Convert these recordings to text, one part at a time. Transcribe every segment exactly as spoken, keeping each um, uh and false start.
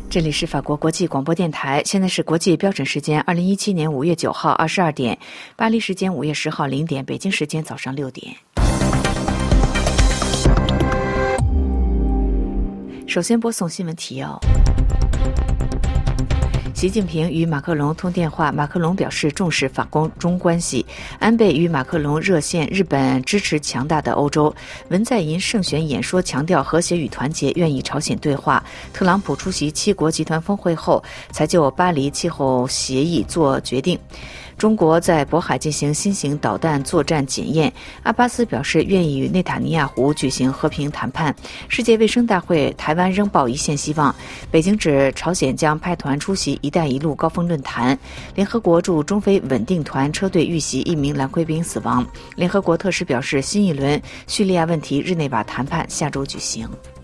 这里是法国国际广播电台，现在是国际标准时间二零一七年五月九号二十二点，巴黎时间五月十号零点，北京时间早上六点。首先播送新闻提要。习近平与马克龙通电话，马克龙表示重视法中关系。安倍与马克龙热线日本支持强大的欧洲。文在寅胜选演说强调和谐与团结，愿意朝鲜对话。特朗普出席七国集团峰会后，才就巴黎气候协议做决定。中国在渤海进行新型导弹作战检验，阿巴斯表示愿意与内塔尼亚胡举行和平谈判。世界卫生大会，台湾仍抱一线希望。北京指朝鲜将派团出席“一带一路”高峰论坛。联合国驻中非稳定团车队遇袭，一名蓝盔兵死亡。联合国特使表示，新一轮叙利亚问题日内瓦谈判下周举行。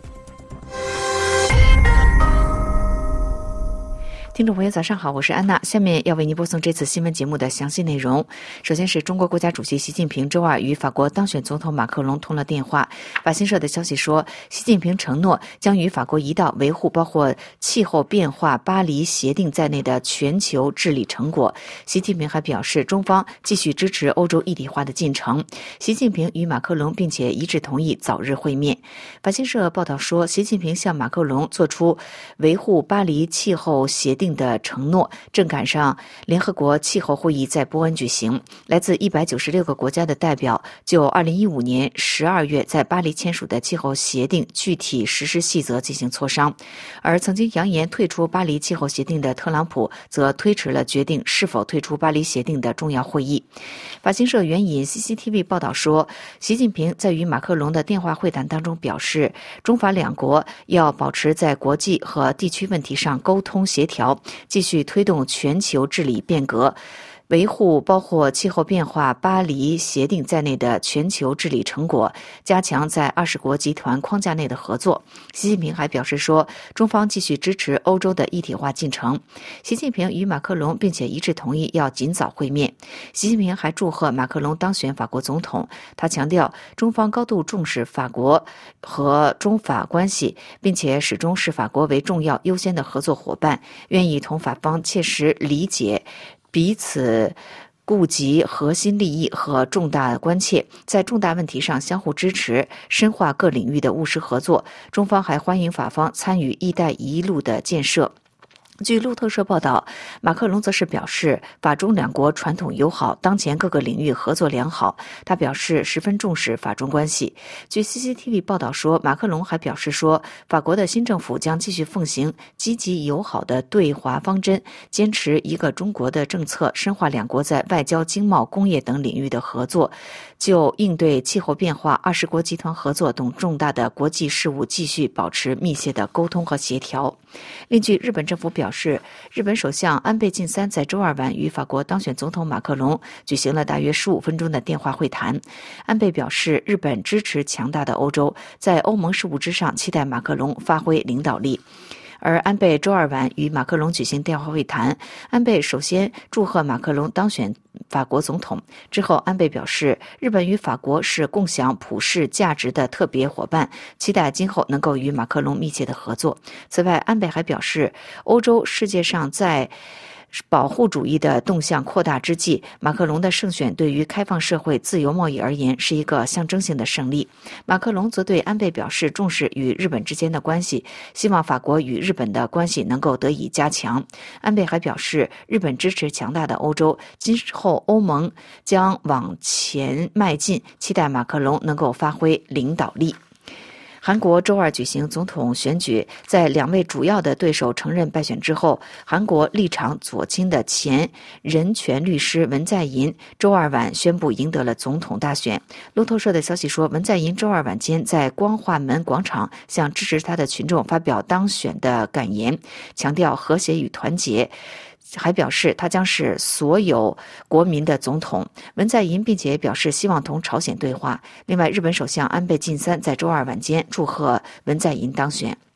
听众朋友早上好，我是安娜，下面要为您播送这次新闻节目的详细内容。首先是中国国家主席习近平周二与法国当选总统马克龙通了电话。法新社的消息说，习近平承诺将与法国一道维护包括气候变化巴黎协定在内的全球治理成果。习近平还表示，中方继续支持欧洲一体化的进程。习近平与马克龙并且一致同意早日会面。法新社报道说，习近平向马克龙做出维护巴黎气候协定的承诺，正赶上联合国气候会议在波恩举行。来自一百九十六个国家的代表就二零一五年十二月在巴黎签署的气候协定具体实施细则进行磋商。而曾经扬言退出巴黎气候协定的特朗普则推迟了决定是否退出巴黎协定的重要会议。法新社援引 C C T V 报道说，习近平在与马克龙的电话会谈当中表示，中法两国要保持在国际和地区问题上沟通协调，继续推动全球治理变革，维护包括气候变化巴黎协定在内的全球治理成果，加强在二十国集团框架内的合作。习近平还表示说，中方继续支持欧洲的一体化进程。习近平与马克龙并且一致同意要尽早会面。习近平还祝贺马克龙当选法国总统，他强调中方高度重视法国和中法关系，并且始终视法国为重要优先的合作伙伴，愿意同法方切实理解彼此顾及核心利益和重大关切，在重大问题上相互支持，深化各领域的务实合作。中方还欢迎法方参与“一带一路”的建设。据路透社报道，马克龙则是表示，法中两国传统友好，当前各个领域合作良好。他表示十分重视法中关系。据 C C T V 报道说，马克龙还表示说，法国的新政府将继续奉行积极友好的对华方针，坚持一个中国的政策，深化两国在外交、经贸、工业等领域的合作，就应对气候变化、二十国集团合作等重大的国际事务继续保持密切的沟通和协调。另据日本政府表示，日本首相安倍晋三在周二晚与法国当选总统马克龙举行了大约十五分钟的电话会谈。安倍表示，日本支持强大的欧洲，在欧盟事务之上期待马克龙发挥领导力。而安倍周二晚与马克龙举行电话会谈，安倍首先祝贺马克龙当选法国总统。之后，安倍表示，日本与法国是共享普世价值的特别伙伴，期待今后能够与马克龙密切的合作。此外，安倍还表示，欧洲世界上在保护主义的动向扩大之际，马克龙的胜选对于开放社会、自由贸易而言是一个象征性的胜利。马克龙则对安倍表示重视与日本之间的关系，希望法国与日本的关系能够得以加强。安倍还表示，日本支持强大的欧洲，今后欧盟将往前迈进，期待马克龙能够发挥领导力。韩国周二举行总统选举，在两位主要的对手承认败选之后，韩国立场左倾的前人权律师文在寅周二晚宣布赢得了总统大选。路透社的消息说，文在寅周二晚间在光化门广场向支持他的群众发表当选的感言，强调和谐与团结，还表示他将是所有国民的总统。文在寅并且表示希望同朝鲜对话。另外，日本首相安倍晋三在周二晚间祝贺文在寅当选。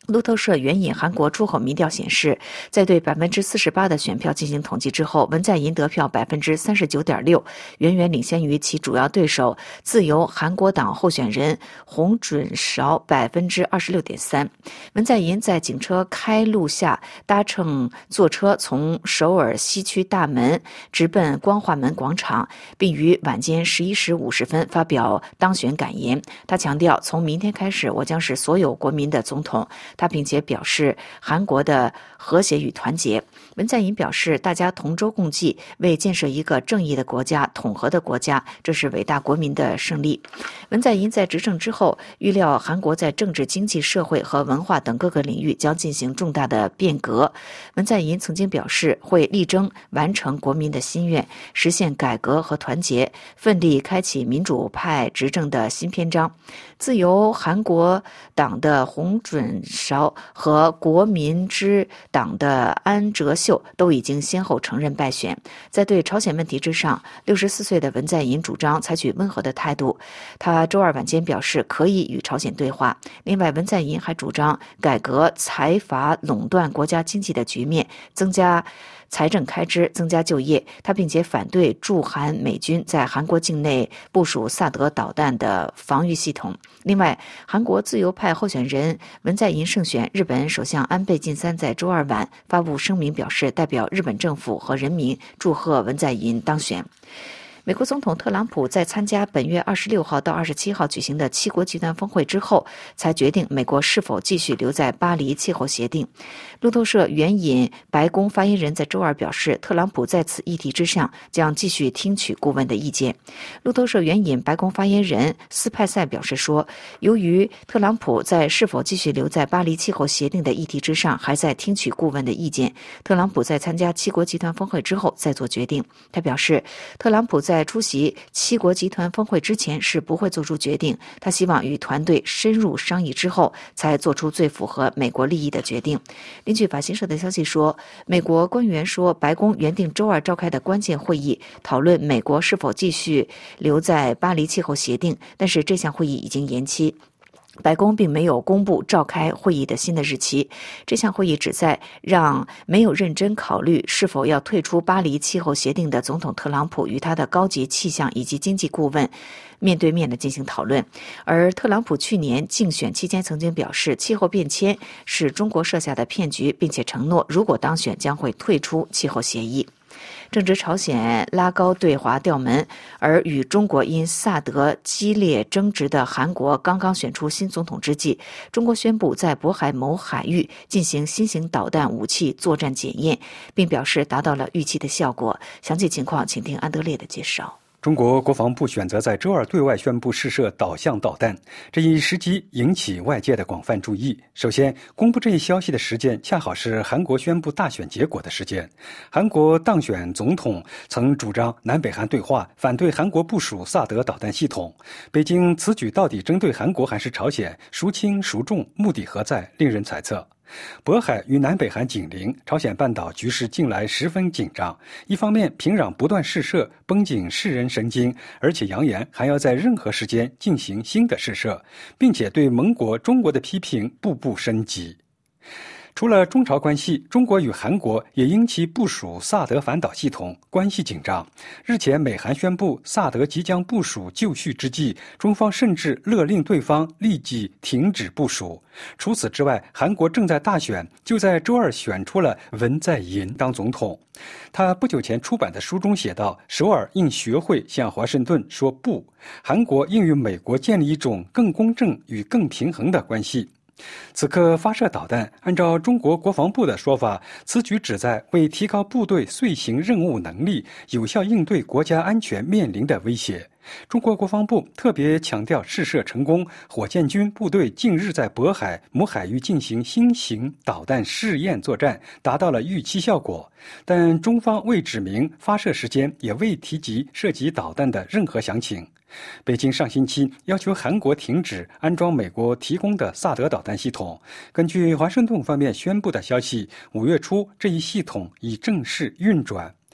路透社援引韩国出口民调显示，在对百分之四十八的选票进行统计之后，文在寅得票百分之三十九点六，远远领先于其主要对手自由韩国党候选人洪准韶百分之二十六点三。文在寅在警车开路下搭乘坐车从首尔西区大门直奔光化门广场，并于晚间十一时五十分发表当选感言。他强调，从明天开始，我将是所有国民的总统。他并且表示韩国的和谐与团结。文在寅表示，大家同舟共济，为建设一个正义的国家、统合的国家，这是伟大国民的胜利。文在寅在执政之后，预料韩国在政治、经济、社会和文化等各个领域将进行重大的变革。文在寅曾经表示，会力争完成国民的心愿，实现改革和团结，奋力开启民主派执政的新篇章。自由韩国党的洪准韶和国民之党的安哲秀都已经先后承认败选。在对朝鲜问题之上，六十四岁的文在寅主张采取温和的态度。他周二晚间表示可以与朝鲜对话。另外，文在寅还主张改革财阀垄断国家经济的局面，增加财政开支，增加就业。他并且反对驻韩美军在韩国境内部署萨德导弹的防御系统。另外，韩国自由派候选人文在寅胜选，日本首相安倍晋三在周二晚发布声明表示，代表日本政府和人民祝贺文在寅当选。美国总统特朗普在参加本月二十六号到二十七号举行的七国集团峰会之后，才决定美国是否继续留在巴黎气候协定。路透社援引白宫发言人在周二表示，特朗普在此议题之上将继续听取顾问的意见。路透社援引白宫发言人斯派塞表示说，由于特朗普在是否继续留在巴黎气候协定的议题之上还在听取顾问的意见，特朗普在参加七国集团峰会之后再做决定。他表示，特朗普在在出席七国集团峰会之前是不会做出决定，他希望与团队深入商议之后才做出最符合美国利益的决定。根据法新社的消息说，美国官员说，白宫原定周二召开的关键会议讨论美国是否继续留在巴黎气候协定，但是这项会议已经延期。白宫并没有公布召开会议的新的日期。这项会议旨在让没有认真考虑是否要退出巴黎气候协定的总统特朗普与他的高级气象以及经济顾问面对面的进行讨论。而特朗普去年竞选期间曾经表示，气候变迁是中国设下的骗局，并且承诺如果当选将会退出气候协议。正值朝鲜拉高对华调门，而与中国因萨德激烈争执的韩国刚刚选出新总统之际，中国宣布在渤海某海域进行新型导弹武器作战检验，并表示达到了预期的效果。详细情况请听安德烈的介绍。 中国国防部选择在周二对外宣布试射导向导弹，这一时机引起外界的广泛注意。首先，公布这一消息的时间恰好是韩国宣布大选结果的时间。韩国当选总统曾主张南北韩对话，反对韩国部署萨德导弹系统。北京此举到底针对韩国还是朝鲜，孰轻孰重，目的何在，令人猜测。渤海与南北韩紧邻，朝鲜半岛局势近来十分紧张。一方面，平壤不断试射，绷紧世人神经，而且扬言还要在任何时间进行新的试射，并且对盟国中国的批评步步升级。除了中朝关系，中国与韩国也因其部署萨德反导系统关系紧张。日前，美韩宣布萨德即将部署就绪之际，中方甚至勒令对方立即停止部署。除此之外，韩国正在大选，就在周二选出了文在寅当总统。他不久前出版的书中写道，首尔应学会向华盛顿说不，韩国应与美国建立一种更公正与更平衡的关系。此刻发射导弹，按照中国国防部的说法，此举旨在为提高部队遂行任务能力，有效应对国家安全面临的威胁。中国国防部特别强调，试射成功，火箭军部队近日在渤海某海域进行新型导弹试验作战，达到了预期效果。但中方未指明发射时间，也未提及涉及导弹的任何详情。北京上星期要求韩国停止安装美国提供的萨德导弹系统。根据华盛顿方面宣布的消息，五月初这一系统已正式运转。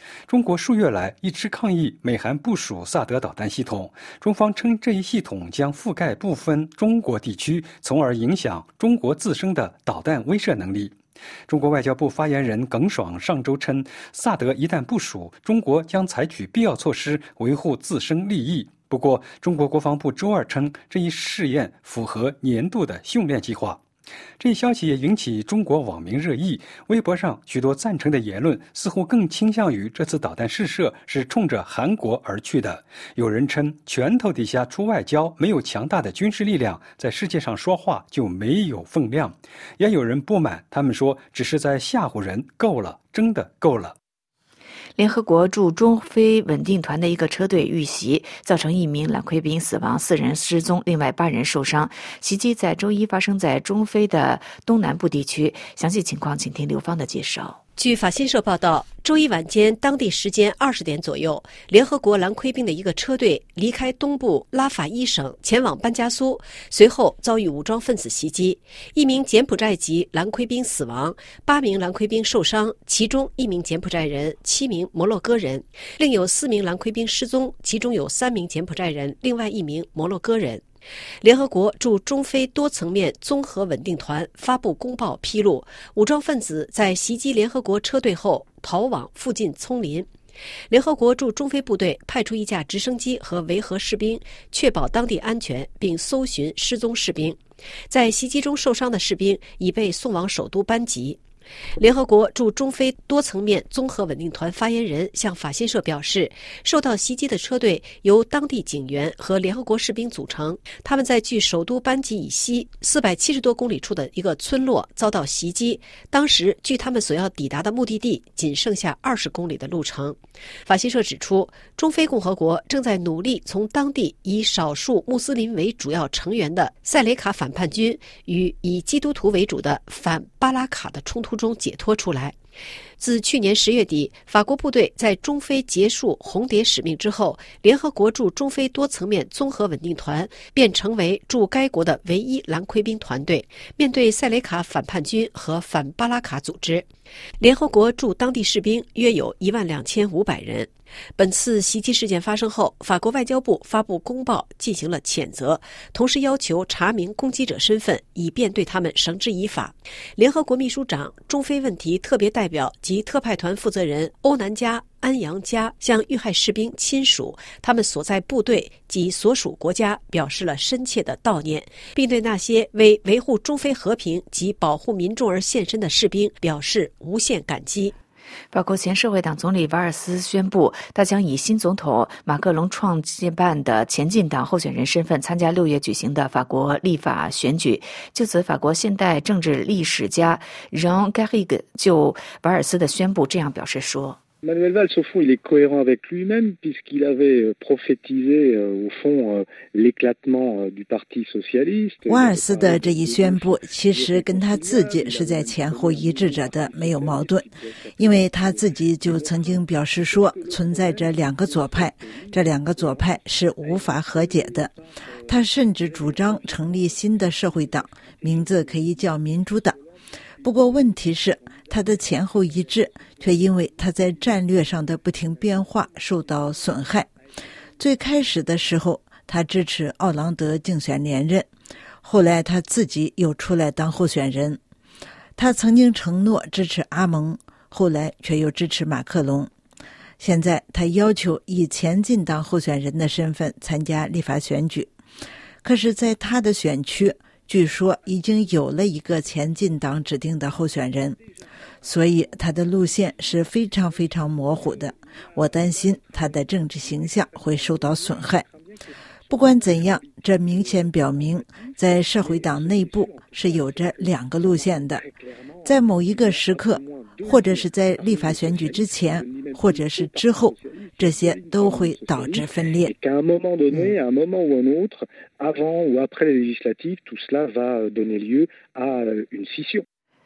中国数月来一直抗议美韩部署萨德导弹系统，中方称这一系统将覆盖部分中国地区，从而影响中国自身的导弹威慑能力。中国外交部发言人耿爽上周称，萨德一旦部署，中国将采取必要措施维护自身利益。不过，中国国防部周二称，这一试验符合年度的训练计划。这一消息也引起中国网民热议，微博上许多赞成的言论似乎更倾向于这次导弹试射是冲着韩国而去的。有人称，拳头底下出外交，没有强大的军事力量，在世界上说话就没有分量。也有人不满，他们说只是在吓唬人，够了，真的够了。 联合国驻中非稳定团的一个车队遇袭，造成一名蓝盔兵死亡，四人失踪，另外八人受伤。袭击在周一发生在中非的东南部地区。详细情况请听刘芳的介绍。 据法新社报道，周一晚间当地时间二十点左右，联合国蓝盔兵的一个车队离开东部拉法伊省前往班加苏，随后遭遇武装分子袭击，一名柬埔寨籍蓝盔兵死亡，八名蓝盔兵受伤，其中一名柬埔寨人，七名摩洛哥人，另有四名蓝盔兵失踪，其中有三名柬埔寨人，另外一名摩洛哥人。联合国驻中非多层面综合稳定团发布公报披露，武装分子在袭击联合国车队后逃往附近丛林。联合国驻中非部队派出一架直升机和维和士兵，确保当地安全，并搜寻失踪士兵。在袭击中受伤的士兵已被送往首都班吉。联合国驻中非多层面综合稳定团发言人向法新社表示，受到袭击的车队由当地警员和联合国士兵组成，他们在距首都班吉以西四百七十多公里处的一个村落遭到袭击，当时距他们所要抵达的目的地仅剩下二十公里的路程。法新社指出，中非共和国正在努力从当地以少数穆斯林为主要成员的塞雷卡反叛军与以基督徒为主的反巴拉卡的冲突中解脱出来。自去年十月底，法国部队在中非结束红蝶使命之后，联合国驻中非多层面综合稳定团便成为驻该国的唯一蓝盔兵团队，面对塞雷卡反叛军和反巴拉卡组织。联合国驻当地士兵约有一万两千五百人。本次袭击事件发生后，法国外交部发布公报进行了谴责，同时要求查明攻击者身份，以便对他们绳之以法。联合国秘书长、中非问题特别代表及特派团负责人欧南加·安扬加向遇害士兵亲属、他们所在部队及所属国家表示了深切的悼念，并对那些为维护中非和平及保护民众而献身的士兵表示无限感激。 法国前社会党总理瓦尔斯宣布，他将以新总统马克龙创办的前进党候选人身份参加六月举行的法国立法选举。就此，法国现代政治历史家 Jean Garrigue 就瓦尔斯的宣布这样表示说 Manuel Valls, au fond, il est cohérent avec lui-même puisqu'il avait prophétisé, au fond, l'éclatement du Parti socialiste. 瓦尔斯的这一宣布其实跟他自己是在前后一致着的，没有矛盾，因为他自己就曾经表示说，存在着两个左派，这两个左派是无法和解的。他甚至主张成立新的社会党，名字可以叫民主党。不过问题是，他的前后一致却因为他在战略上的不停变化受到损害。最开始的时候，他支持奥朗德竞选连任，后来他自己又出来当候选人。他曾经承诺支持阿蒙，后来却又支持马克龙。现在他要求以前进党候选人的身份参加立法选举，可是在他的选区据说已经有了一个前进党指定的候选人，所以他的路线是非常非常模糊的。我担心他的政治形象会受到损害。不管怎样，这明显表明在社会党内部是有着两个路线的，在某一个时刻，或者是在立法选举之前，或者是之后，这些都会导致分裂。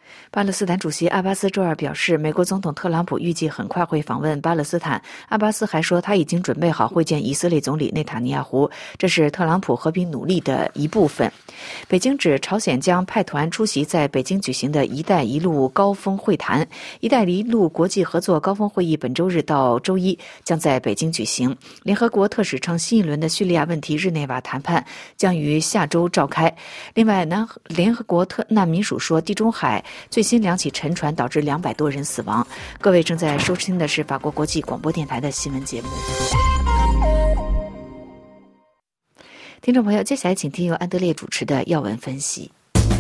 巴勒斯坦主席阿巴斯周二表示，美国总统特朗普预计很快会访问巴勒斯坦。阿巴斯还说，他已经准备好会见以色列总理内塔尼亚胡，这是特朗普和平努力的一部分。北京指朝鲜将派团出席在北京举行的一带一路高峰会谈。一带一路国际合作高峰会议本周日到周一将在北京举行。联合国特使称，新一轮的叙利亚问题日内瓦谈判将于下周召开。另外，南联合国特难民署说，地中海最新两起沉船导致两百多人死亡。各位正在收听的是法国国际广播电台的新闻节目。听众朋友，接下来请听由安德烈主持的要闻分析。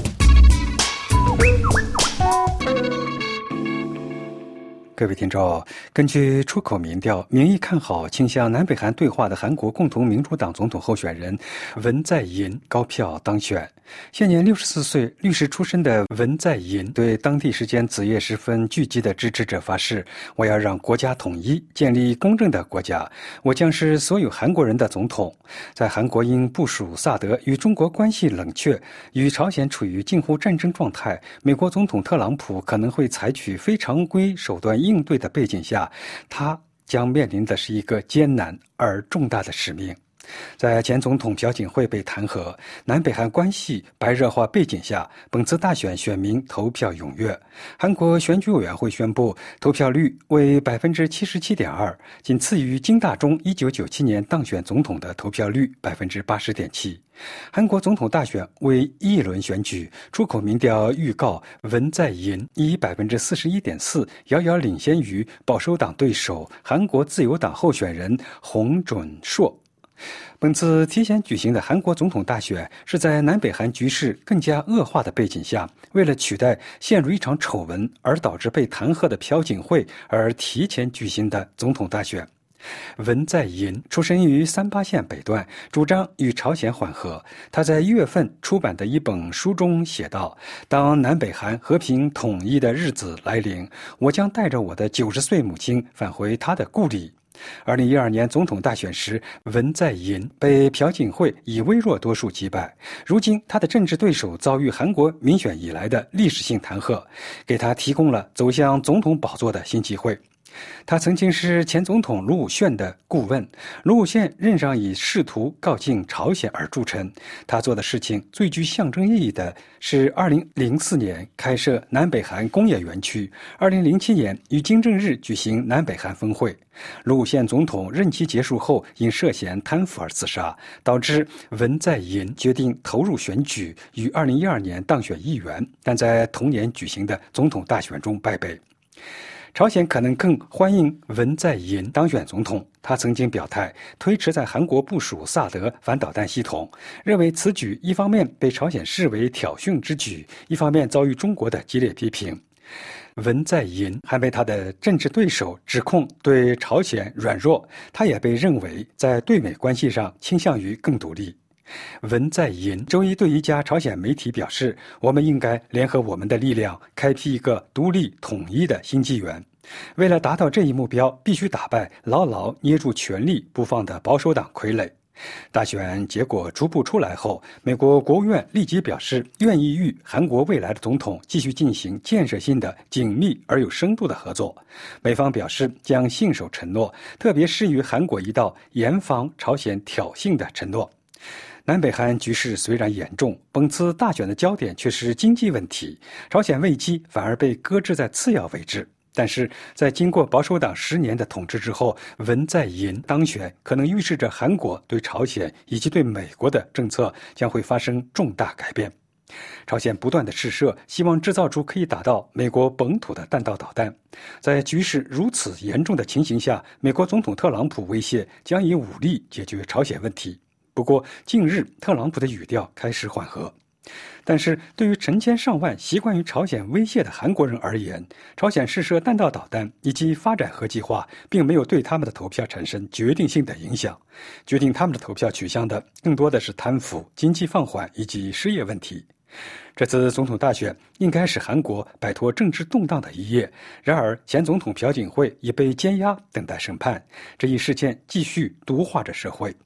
各位听众，根据出口民调，民意看好倾向南北韩对话的韩国共同民主党总统候选人文在寅高票当选。现年六十四岁、律师出身的文在寅对当地时间子夜时分聚集的支持者发誓：“我要让国家统一，建立公正的国家，我将是所有韩国人的总统。”在韩国因部署萨德与中国关系冷却，与朝鲜处于近乎战争状态，美国总统特朗普可能会采取非常规手段应对的背景下，他将面临的是一个艰难而重大的使命。在前总统朴槿惠被弹劾、南北韩关系白热化背景下，本次大选选民投票踊跃。韩国选举委员会宣布，投票率为百分之七十七点二，仅次于金大中一九九七年当选总统的投票率百分之八十点七。韩国总统大选为一轮选举，出口民调预告文在寅以百分之四十一点四遥遥领先于保守党对手韩国自由党候选人洪准硕。本次提前举行的韩国总统大选是在南北韩局势更加恶化的背景下，为了取代陷入一场丑闻而导致被弹劾的朴槿惠而提前举行的总统大选。文在寅出生于三八线北段，主张与朝鲜缓和。他在一月份出版的一本书中写道：“当南北韩和平统一的日子来临，我将带着我的九十岁母亲返回她的故里。”二零一二年总统大选时，文在寅被朴槿惠以微弱多数击败。如今，他的政治对手遭遇韩国民选以来的历史性弹劾，给他提供了走向总统宝座的新机会。他曾经是前总统卢武铉的顾问，卢武铉任上以试图告进朝鲜而著称。他做的事情最具象征意义的是二零零四年开设南北韩工业园区，二零零七年与金正日举行南北韩峰会。卢武铉总统任期结束后因涉嫌贪腐而自杀，导致文在寅决定投入选举，于二零一二年当选议员，但在同年举行的总统大选中败北。朝鲜可能更欢迎文在寅当选总统。他曾经表态推迟在韩国部署萨德反导弹系统，认为此举一方面被朝鲜视为挑衅之举，一方面遭遇中国的激烈批评。文在寅还被他的政治对手指控对朝鲜软弱，他也被认为在对美关系上倾向于更独立。文在寅周一对一家朝鲜媒体表示：“我们应该联合我们的力量，开辟一个独立统一的新纪元。为了达到这一目标，必须打败牢牢捏住权力不放的保守党傀儡。”大选结果逐步出来后，美国国务院立即表示愿意与韩国未来的总统继续进行建设性的、紧密而有深度的合作。美方表示将信守承诺，特别是与韩国一道严防朝鲜挑衅的承诺。南北韩局势虽然严重，本次大选的焦点却是经济问题，朝鲜危机反而被搁置在次要位置。但是在经过保守党十年的统治之后，文在寅当选可能预示着韩国对朝鲜以及对美国的政策将会发生重大改变。朝鲜不断的试射，希望制造出可以打到美国本土的弹道导弹。在局势如此严重的情形下，美国总统特朗普威胁将以武力解决朝鲜问题。不过，近日特朗普的语调开始缓和。但是对于成千上万习惯于朝鲜威胁的韩国人而言，朝鲜试射弹道导弹以及发展核计划并没有对他们的投票产生决定性的影响。决定他们的投票取向的更多的是贪腐、经济放缓以及失业问题。这次总统大选应该使韩国摆脱政治动荡的一夜，然而前总统朴槿惠已被监押，等待审判。这一事件继续毒化着社会。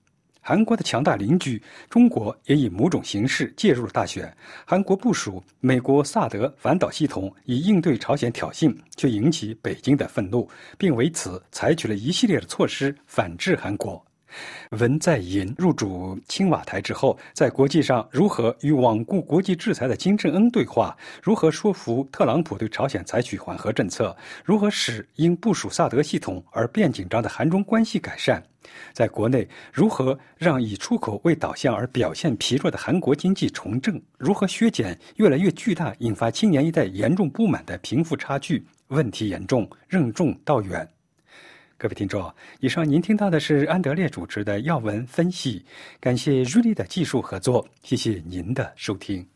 韩国的强大邻居中国也以某种形式介入了大选。韩国部署美国萨德反导系统以应对朝鲜挑衅，却引起北京的愤怒，并为此采取了一系列的措施反制韩国。文在寅入主青瓦台之后，在国际上如何与罔顾国际制裁的金正恩对话，如何说服特朗普对朝鲜采取缓和政策，如何使因部署萨德系统而变紧张的韩中关系改善，在国内如何让以出口为导向而表现疲弱的韩国经济重振，如何削减越来越巨大引发青年一代严重不满的贫富差距，问题严重，任重道远。各位听众，以上您听到的是安德烈主持的要闻分析，感谢瑞丽的技术合作，谢谢您的收听。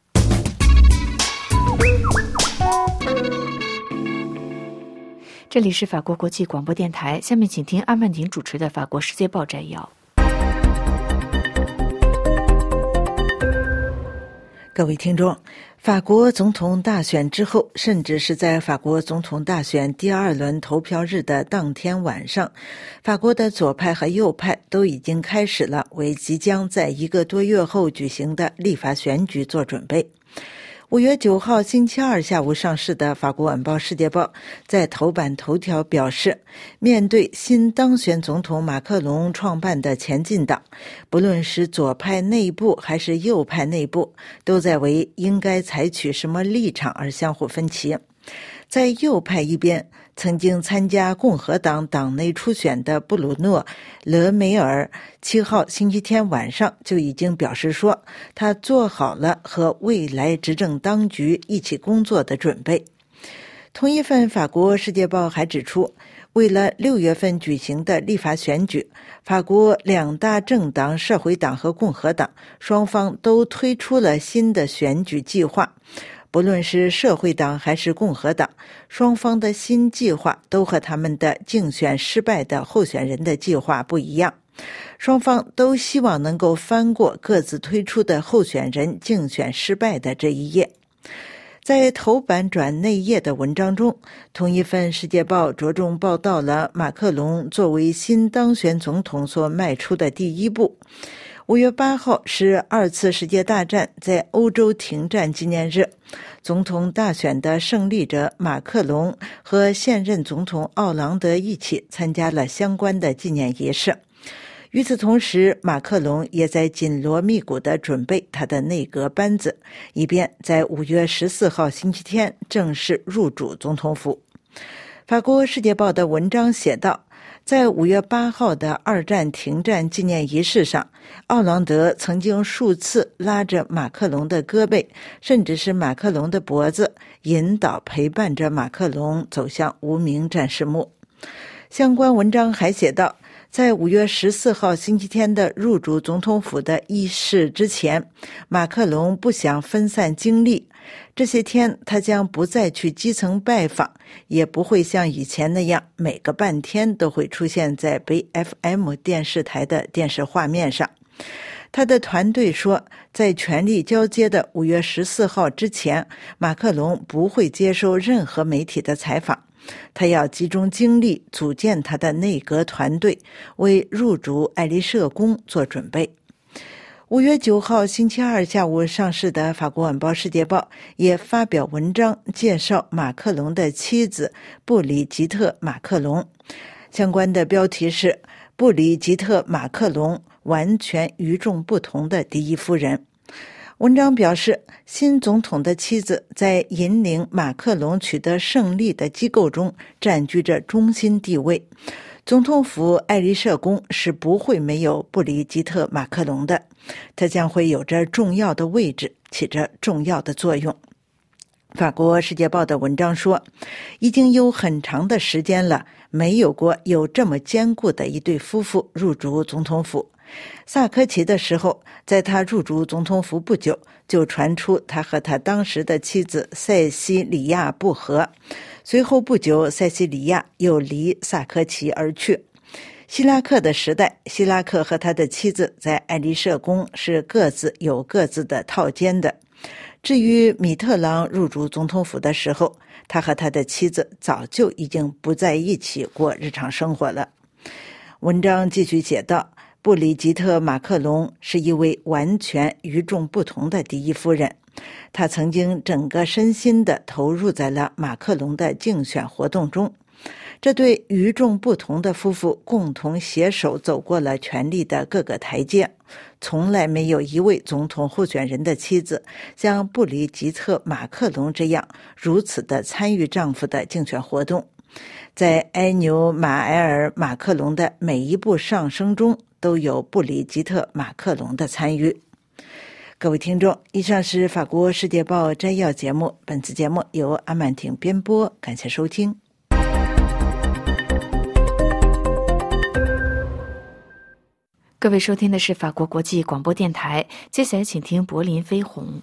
这里是法国国际广播电台，下面请听阿曼宁主持的法国世界报摘要。 各位听众，法国总统大选之后，甚至是在法国总统大选第二轮投票日的当天晚上，法国的左派和右派都已经开始了为即将在一个多月后举行的立法选举做准备。五月九号星期二下午上市的法国晚报《世界报》在头版头条表示，面对新当选总统马克龙创办的前进党，不论是左派内部还是右派内部，都在为应该采取什么立场而相互分歧。在右派一边，曾经参加共和党党内初选的布鲁诺·勒梅尔七号星期天晚上就已经表示说，他做好了和未来执政当局一起工作的准备。同一份法国《世界报》还指出，为了六月份举行的立法选举，法国两大政党社会党和共和党双方都推出了新的选举计划。不论是社会党还是共和党，双方的新计划都和他们的竞选失败的候选人的计划不一样。双方都希望能够翻过各自推出的候选人竞选失败的这一页。在头版转内页的文章中，同一份《世界报》着重报道了马克龙作为新当选总统所迈出的第一步。五月八号是二次世界大战在欧洲停战纪念日，总统大选的胜利者马克龙和现任总统奥朗德一起参加了相关的纪念仪式。与此同时，马克龙也在紧锣密鼓地准备他的内阁班子，以便在五月十四号星期天正式入主总统府。法国《世界报》的文章写道，在五月八号的二战停战纪念仪式上，奥朗德曾经数次拉着马克龙的胳膊，甚至是马克龙的脖子，引导陪伴着马克龙走向无名战士墓。相关文章还写道，在五月十四号星期天的入主总统府的仪式之前，马克龙不想分散精力。这些天他将不再去基层拜访，也不会像以前那样每个半天都会出现在北 F M 电视台的电视画面上。他的团队说，在权力交接的五月十四号之前，马克龙不会接受任何媒体的采访。他要集中精力组建他的内阁团队，为入主爱丽舍宫做准备。五月九号星期二下午上市的法国晚报《世界报》也发表文章介绍马克龙的妻子布里吉特·马克龙，相关的标题是布里吉特·马克龙完全与众不同的第一夫人。文章表示，新总统的妻子在引领马克龙取得胜利的机构中占据着中心地位。总统府爱丽舍宫是不会没有布里吉特·马克龙的，他将会有着重要的位置，起着重要的作用。法国《世界报》的文章说，已经有很长的时间了，没有过有这么坚固的一对夫妇入主总统府。萨科齐的时候，在他入主总统府不久，就传出他和他当时的妻子塞西里亚不和。随后不久，塞西里亚又离萨科齐而去。希拉克的时代，希拉克和他的妻子在爱丽舍宫是各自有各自的套间的。至于米特朗入主总统府的时候，他和他的妻子早就已经不在一起过日常生活了。文章继续写道，布布里吉特·马克龙是一位完全与众不同的第一夫人，她曾经整个身心地投入在了马克龙的竞选活动中。这对与众不同的夫妇共同携手走过了权力的各个台阶，从来没有一位总统候选人的妻子像布里吉特·马克龙这样如此的参与丈夫的竞选活动。在埃纽马埃尔·马克龙的每一步上升中都有布里吉特·马克龙的参与。各位听众，以上是法国世界报摘要节目，本次节目由阿曼婷编播，感谢收听。 各位收听的是法国国际广播电台，接下来请听柏林飞鸿。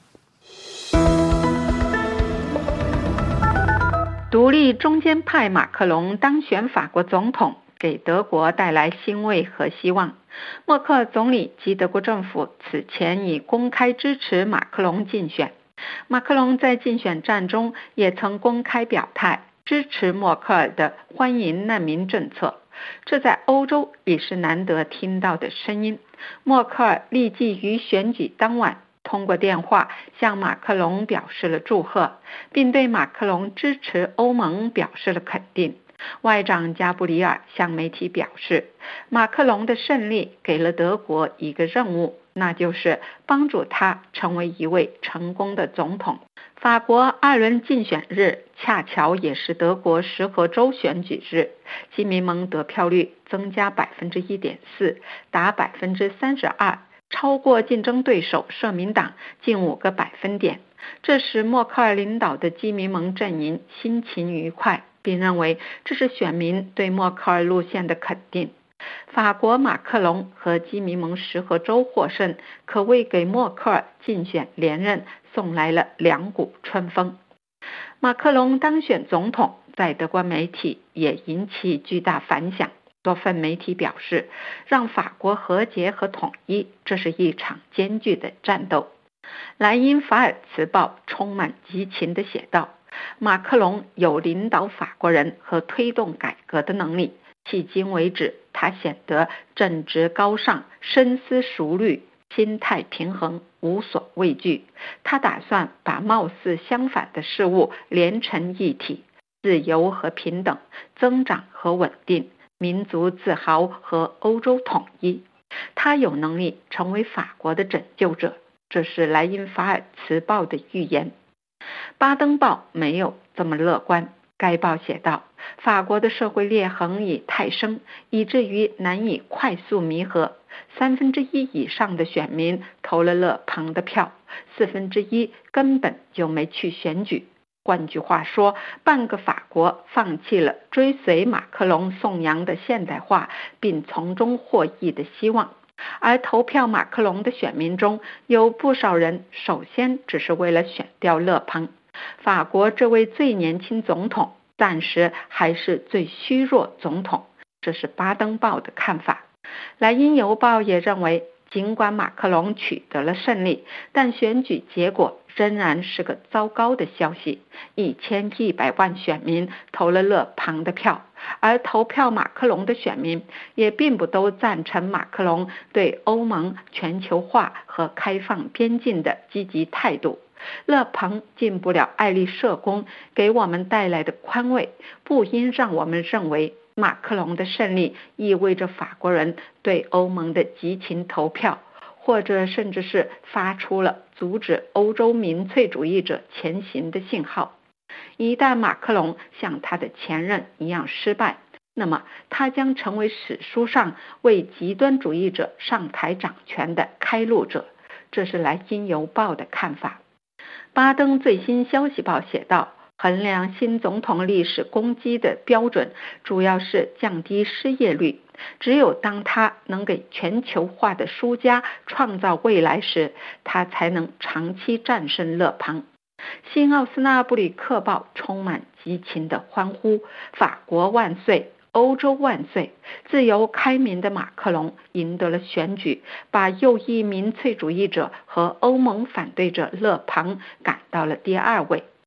独立中间派马克龙当选法国总统，给德国带来欣慰和希望。默克尔总理及德国政府此前已公开支持马克龙竞选。马克龙在竞选战中也曾公开表态，支持默克尔的欢迎难民政策。这在欧洲也是难得听到的声音。默克尔立即于选举当晚通过电话向马克龙表示了祝贺，并对马克龙支持欧盟表示了肯定。外长加布里尔向媒体表示，马克龙的胜利给了德国一个任务，那就是帮助他成为一位成功的总统。法国二轮竞选日恰巧也是德国十合州选举日，基民盟得票率增加 百分之一点四， 达 百分之三十二， 超过竞争对手社民党近五个百分点。这使默克尔领导的基民盟阵营心情愉快，并认为这是选民对默克尔路线的肯定。法国马克龙和基民盟十合州获胜，可谓给默克尔竞选连任送来了两股春风。马克龙当选总统，在德国媒体也引起巨大反响。多份媒体表示，让法国和解和统一，这是一场艰巨的战斗。莱茵法尔茨报充满激情地写道，马克龙有领导法国人和推动改革的能力，迄今为止他显得正直高尚，深思熟虑，心态平衡，无所畏惧。他打算把貌似相反的事物连成一体，自由和平等，增长和稳定，民族自豪和欧洲统一。他有能力成为法国的拯救者，这是莱茵法尔茨报的预言。巴登报没有这么乐观，该报写道，法国的社会裂痕已太深，以至于难以快速弥合。三分之一以上的选民投了勒庞的票，四分之一根本就没去选举。换句话说，半个法国放弃了追随马克龙颂扬的现代化并从中获益的希望。而投票马克龙的选民中有不少人首先只是为了选掉勒庞。法国这位最年轻总统暂时还是最虚弱总统，这是巴登报的看法。莱茵邮报也认为，尽管马克龙取得了胜利，但选举结果仍然是个糟糕的消息。一千一百万选民投了勒庞的票，而投票马克龙的选民也并不都赞成马克龙对欧盟全球化和开放边境的积极态度。勒庞进不了爱丽舍宫给我们带来的宽慰，不应让我们认为马克龙的胜利意味着法国人对欧盟的激情投票，或者甚至是发出了阻止欧洲民粹主义者前行的信号。一旦马克龙像他的前任一样失败，那么他将成为史书上为极端主义者上台掌权的开路者，这是莱茵邮报的看法。巴登最新消息报写道，衡量新总统历史功绩的标准主要是降低失业率，只有当他能给全球化的输家创造未来时，他才能长期战胜勒庞。新奥斯纳布里克报充满激情的欢呼，法国万岁，欧洲万岁！自由开明的马克龙赢得了选举，把右翼民粹主义者和欧盟反对者勒庞赶到了第二位。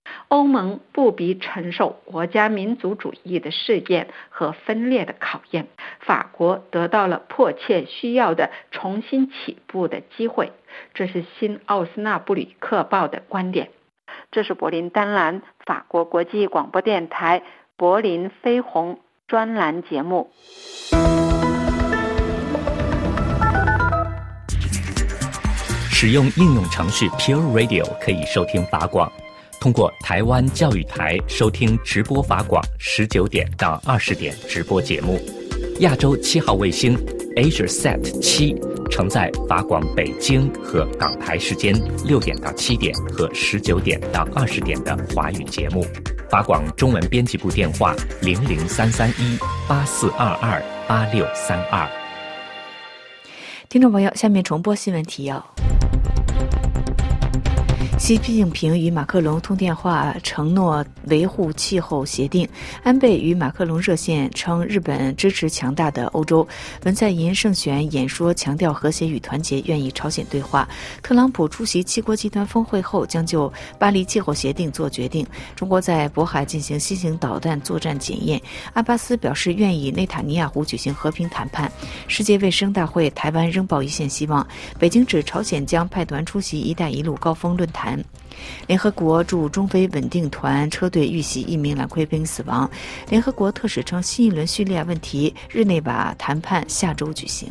欧盟不必承受国家民族主义的试验和分裂的考验，法国得到了迫切需要的重新起步的机会。这是新奥斯纳布吕克报的观点。这是柏林丹兰法国国际广播电台柏林飞鸿专栏节目。 使用应用程序 Pure Radio 可以收听法广，通过台湾教育台收听直播法广十九点到二十点直播节目。亚洲七号卫星 AsiaSat 七承载法广北京和港台时间六点到七点和十九点到二十点的华语节目。法广中文编辑部电话零零三三一八四二二八六三二。 听众朋友，下面重播新闻提要。习近平与马克龙通电话，承诺维护气候协定。安倍与马克龙热线称日本支持强大的欧洲。文在寅胜选演说强调和谐与团结，愿意朝鲜对话。特朗普出席七国集团峰会后，将就巴黎气候协定做决定。中国在渤海进行新型导弹作战检验。阿巴斯表示愿与内塔尼亚胡举行和平谈判。世界卫生大会，台湾仍抱一线希望。北京指朝鲜将派团出席“一带一路”高峰论坛。联合国驻中非稳定团车队遇袭，一名蓝盔兵死亡。联合国特使称，新一轮叙利亚问题日内瓦谈判下周举行。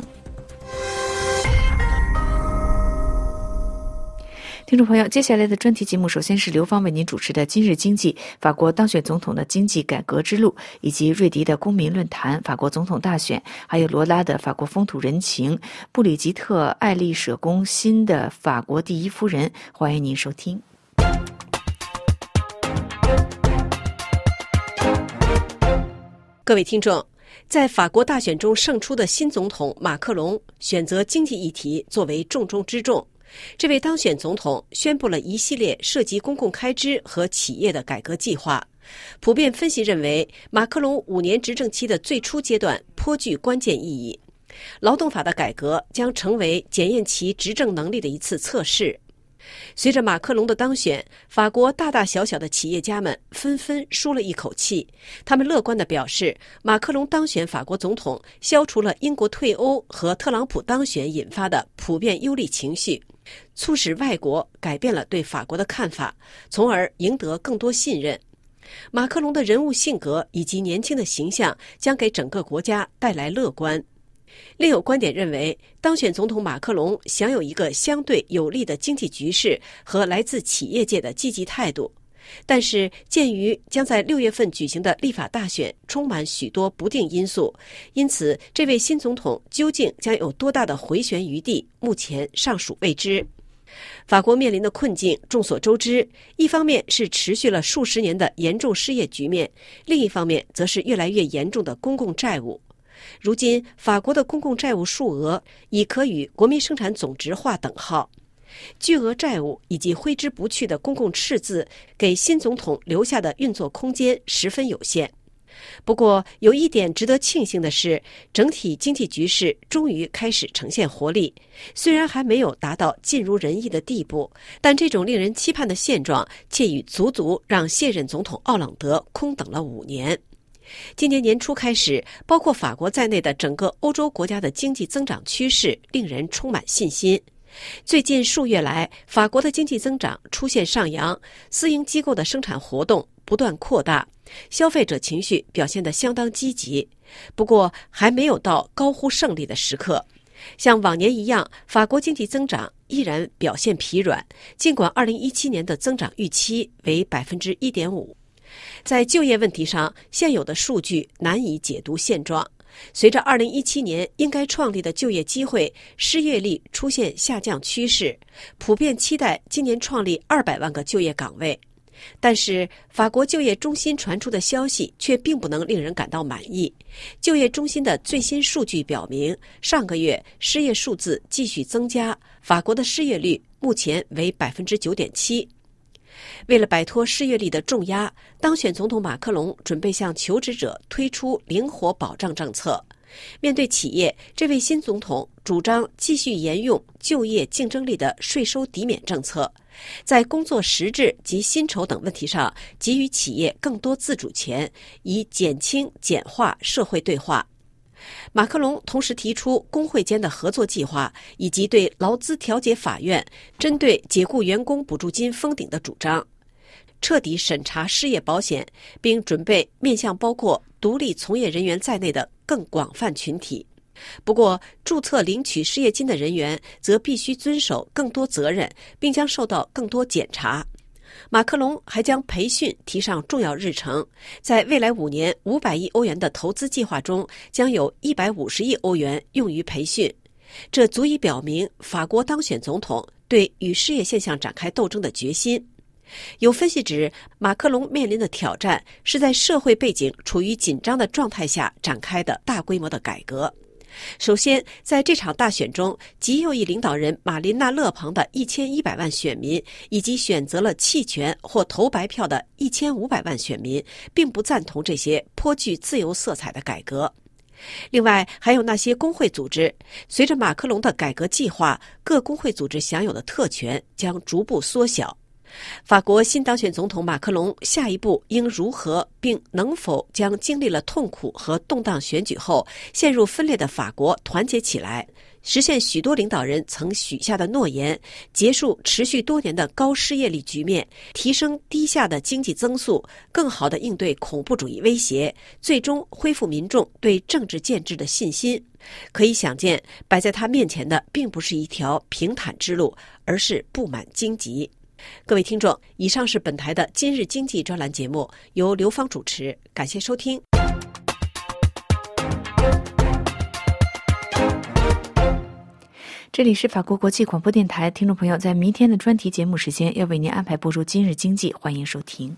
听众朋友，接下来的专题节目首先是刘芳为您主持的今日经济，法国当选总统的经济改革之路，以及瑞迪的公民论坛，法国总统大选，还有罗拉的法国风土人情，布里吉特·艾丽舍宫新的法国第一夫人。欢迎您收听。 各位听众，在法国大选中胜出的新总统马克龙选择经济议题作为重中之重。这位当选总统宣布了一系列涉及公共开支和企业的改革计划。普遍分析认为，马克龙五年执政期的最初阶段颇具关键意义。劳动法的改革将成为检验其执政能力的一次测试。随着马克龙的当选，法国大大小小的企业家们纷纷舒了一口气。他们乐观地表示，马克龙当选法国总统，消除了英国退欧和特朗普当选引发的普遍忧虑情绪，促使外国改变了对法国的看法，从而赢得更多信任。马克龙的人物性格以及年轻的形象将给整个国家带来乐观。另有观点认为，当选总统马克龙享有一个相对有利的经济局势和来自企业界的积极态度，但是鉴于将在六月份举行的立法大选充满许多不定因素，因此这位新总统究竟将有多大的回旋余地，目前尚属未知。法国面临的困境众所周知，一方面是持续了数十年的严重失业局面，另一方面则是越来越严重的公共债务。如今，法国的公共债务数额已可与国民生产总值划等号，巨额债务以及挥之不去的公共赤字，给新总统留下的运作空间十分有限。不过，有一点值得庆幸的是，整体经济局势终于开始呈现活力。虽然还没有达到尽如人意的地步，但这种令人期盼的现状，却已足足让现任总统奥朗德空等了五年。今年年初开始，包括法国在内的整个欧洲国家的经济增长趋势令人充满信心。最近数月来，法国的经济增长出现上扬，私营机构的生产活动不断扩大，消费者情绪表现得相当积极。不过，还没有到高呼胜利的时刻。像往年一样，法国经济增长依然表现疲软，尽管二零一七年的增长预期为 百分之一点五。在就业问题上，现有的数据难以解读现状。随着二零一七年应该创立的就业机会，失业率出现下降趋势，普遍期待今年创立二百万个就业岗位。但是，法国就业中心传出的消息却并不能令人感到满意。就业中心的最新数据表明，上个月失业数字继续增加，法国的失业率目前为 百分之九点七。为了摆脱失业率的重压，当选总统马克龙准备向求职者推出灵活保障政策。 面对企业，这位新总统主张继续沿用就业竞争力的税收抵免政策，在工作时制及薪酬等问题上给予企业更多自主权，以减轻简化社会对话。马克龙同时提出工会间的合作计划，以及对劳资调解法院针对解雇员工补助金封顶的主张，彻底审查失业保险，并准备面向包括独立从业人员在内的更广泛群体。不过，注册领取失业金的人员则必须遵守更多责任，并将受到更多检查。马克龙还将培训提上重要日程，在未来五年五百亿欧元的投资计划中，将有一百五十亿欧元用于培训。这足以表明法国当选总统对与失业现象展开斗争的决心。有分析指，马克龙面临的挑战是在社会背景处于紧张的状态下展开的大规模的改革。首先，在这场大选中，极右翼领导人玛琳娜·勒庞的一千一百万选民，以及选择了弃权或投白票的一千五百万选民，并不赞同这些颇具自由色彩的改革。另外，还有那些工会组织，随着马克龙的改革计划，各工会组织享有的特权将逐步缩小。法国新当选总统马克龙下一步应如何并能否将经历了痛苦和动荡选举后陷入分裂的法国团结起来，实现许多领导人曾许下的诺言，结束持续多年的高失业率局面，提升低下的经济增速，更好地应对恐怖主义威胁，最终恢复民众对政治建制的信心。可以想见，摆在他面前的并不是一条平坦之路，而是布满荆棘。各位听众，以上是本台的今日经济专栏节目，由刘芳主持，感谢收听。 这里是法国国际广播电台，听众朋友，在明天的专题节目时间要为您安排播出今日经济，欢迎收听。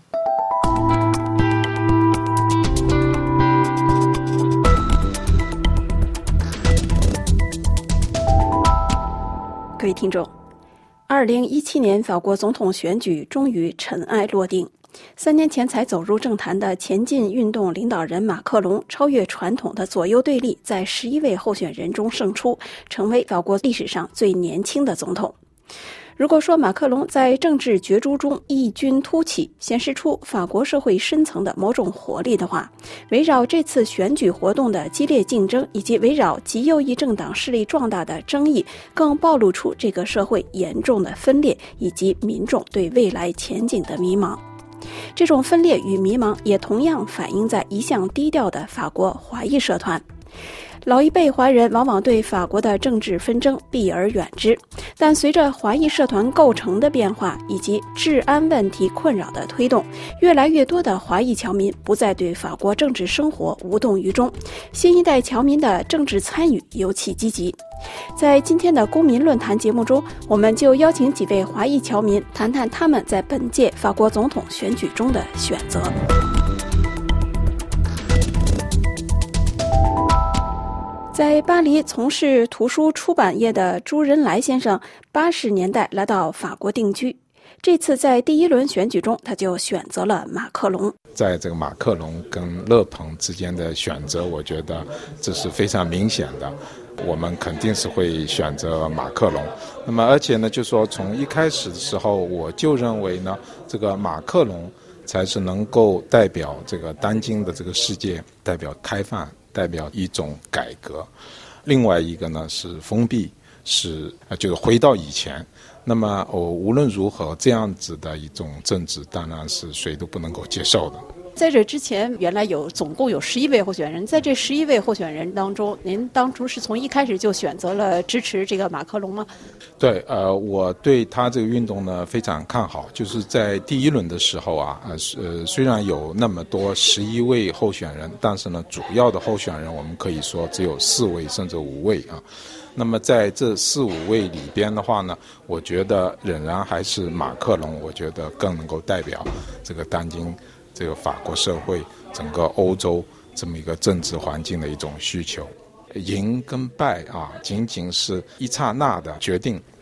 各位听众，二零一七年法国总统选举终于尘埃落定。三年前才走入政坛的前进运动领导人马克龙，超越传统的左右对立，在十一位候选人中胜出，成为法国历史上最年轻的总统。如果说马克龙在政治角逐中异军突起，显示出法国社会深层的某种活力的话，围绕这次选举活动的激烈竞争，以及围绕极右翼政党势力壮大的争议，更暴露出这个社会严重的分裂，以及民众对未来前景的迷茫。这种分裂与迷茫也同样反映在一向低调的法国华裔社团。老一辈华人往往对法国的政治纷争避而远之，但随着华裔社团构成的变化以及治安问题困扰的推动，越来越多的华裔侨民不再对法国政治生活无动于衷，新一代侨民的政治参与尤其积极。在今天的公民论坛节目中，我们就邀请几位华裔侨民谈谈他们在本届法国总统选举中的选择。在巴黎从事图书出版业的朱仁来先生，八十年代来到法国定居。这次在第一轮选举中，他就选择了马克龙。 在这个马克龙跟勒庞之间的选择，我觉得这是非常明显的。我们肯定是会选择马克龙。那么，而且呢，就说从一开始的时候，我就认为呢，这个马克龙才是能够代表这个当今的这个世界，代表开放，代表一种改革。另外一个呢是封闭，是就是回到以前。那么我、哦、无论如何，这样子的一种政治，当然是谁都不能够接受的。 在这之前，原来有总共有十一位候选人，在这十一位候选人当中，您当初是从一开始就选择了支持这个马克龙吗？ 对，呃，我对他这个运动呢非常看好。就是在第一轮的时候啊，呃，虽然有那么多十一位候选人，但是呢，主要的候选人我们可以说只有四位甚至五位啊。那么在这四五位里边的话呢，我觉得仍然还是马克龙，我觉得更能够代表这个当今这个法国社会，整个欧洲这么一个政治环境的一种需求。赢跟败啊，仅仅是一刹那的决定，